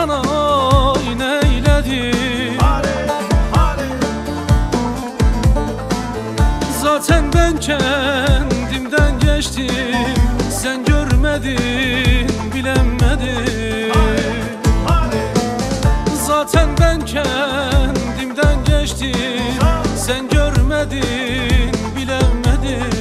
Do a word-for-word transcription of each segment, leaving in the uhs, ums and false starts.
sana neyledim? Zaten ben kendimden geçtim, sen görmedin, bilemedin. Zaten ben kendimden geçtim, sen görmedin, bilemedin.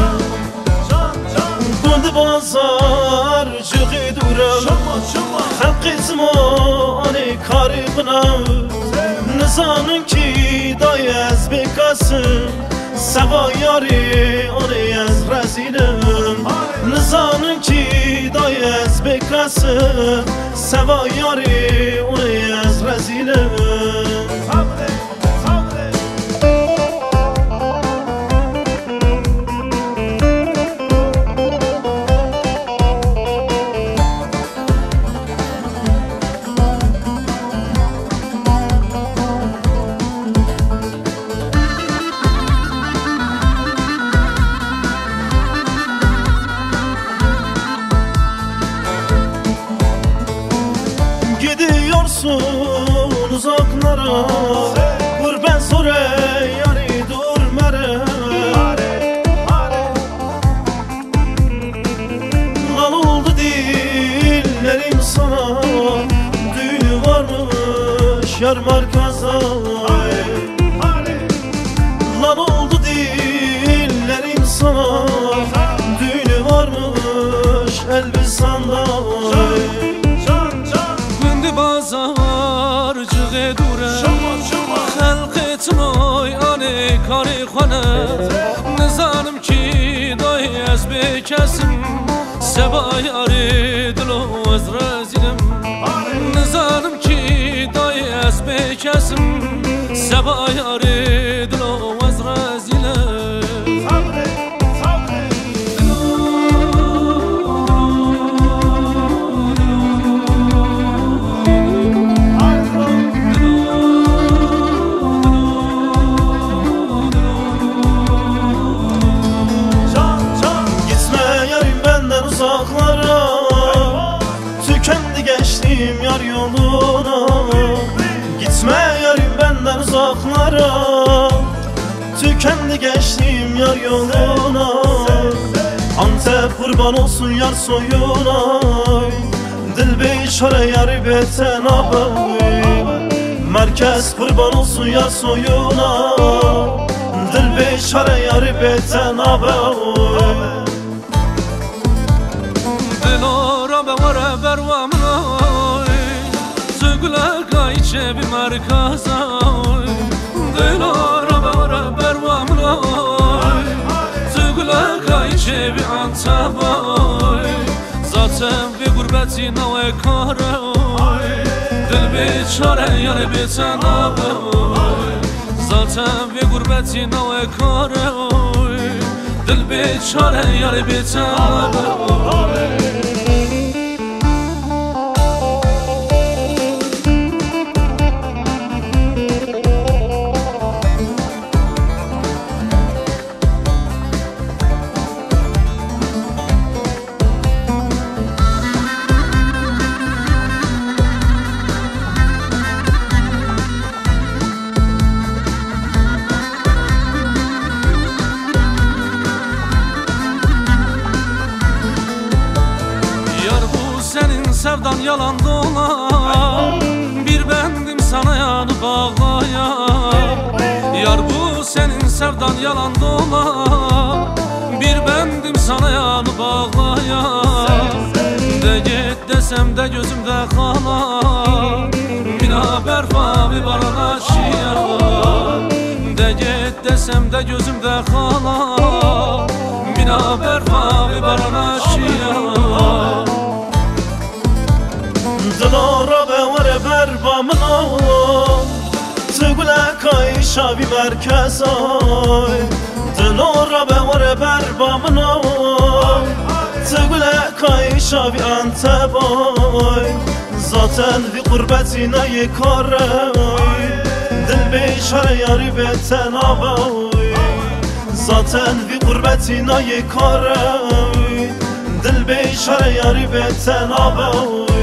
Bundi bazar çığı duram, halk zmanı karibna. Nizanın ki dayaz bekasın, seva yari onu az rezilim. Nizanın ki dayaz bekasın, seva yari onu az rezilim. Gidiyorsun uzaklara, gurbet zore yari durmere. Lan oldu dillerim sana, düğünü varmış yar markaza. Lan oldu dillerim sana, düğünü varmış Elbistan'da. Bazar çığı duram, halk etmoy ane kari xanet. Nizanım ki dayaz bekesim, seva yari dilo az rezilim. Nizanım ki dayaz bekesim, seva yari dilo az rezilim. Tükendi geçtim yar yoluna. Gitme yarim benden uzaklara, tükendi geçtim yar yoluna. Antep kurban olsun yar soyuna, dil biçare yar beten abi. Merkez kurban olsun yar soyuna, dil biçare yar beten abi. Bevara bervamnoy, zugla kayçe bir merkazoy. Dilara bevara bervamnoy, zugla kayçe bir antaboy. Zaten bir gurbeti nave karoy, dil biçare yar beten aboy. Zaten bir gurbeti nave karoy, dil biçare yar beten aboy. Sevdan yalan dolan, bir bendim sana yanı bağlayan. Yar bu senin sevdan yalan dolan, bir bendim sana yanı bağlayan. De git desem de gözümde kalan, bin haber fabi bana şiyan. De git desem de gözümde kalan, bin haber fabi bana şiyan. Dilara bevara berbamına, tugla kayşa bir merkez ay. Dilara bevara berbamına, tugla kayşa bir Antep ay. Zaten bir gurbetine yıkar ay, dil beşare yari beten abay. Zaten bir gurbetine yıkar ay, dil beşare yari beten abay.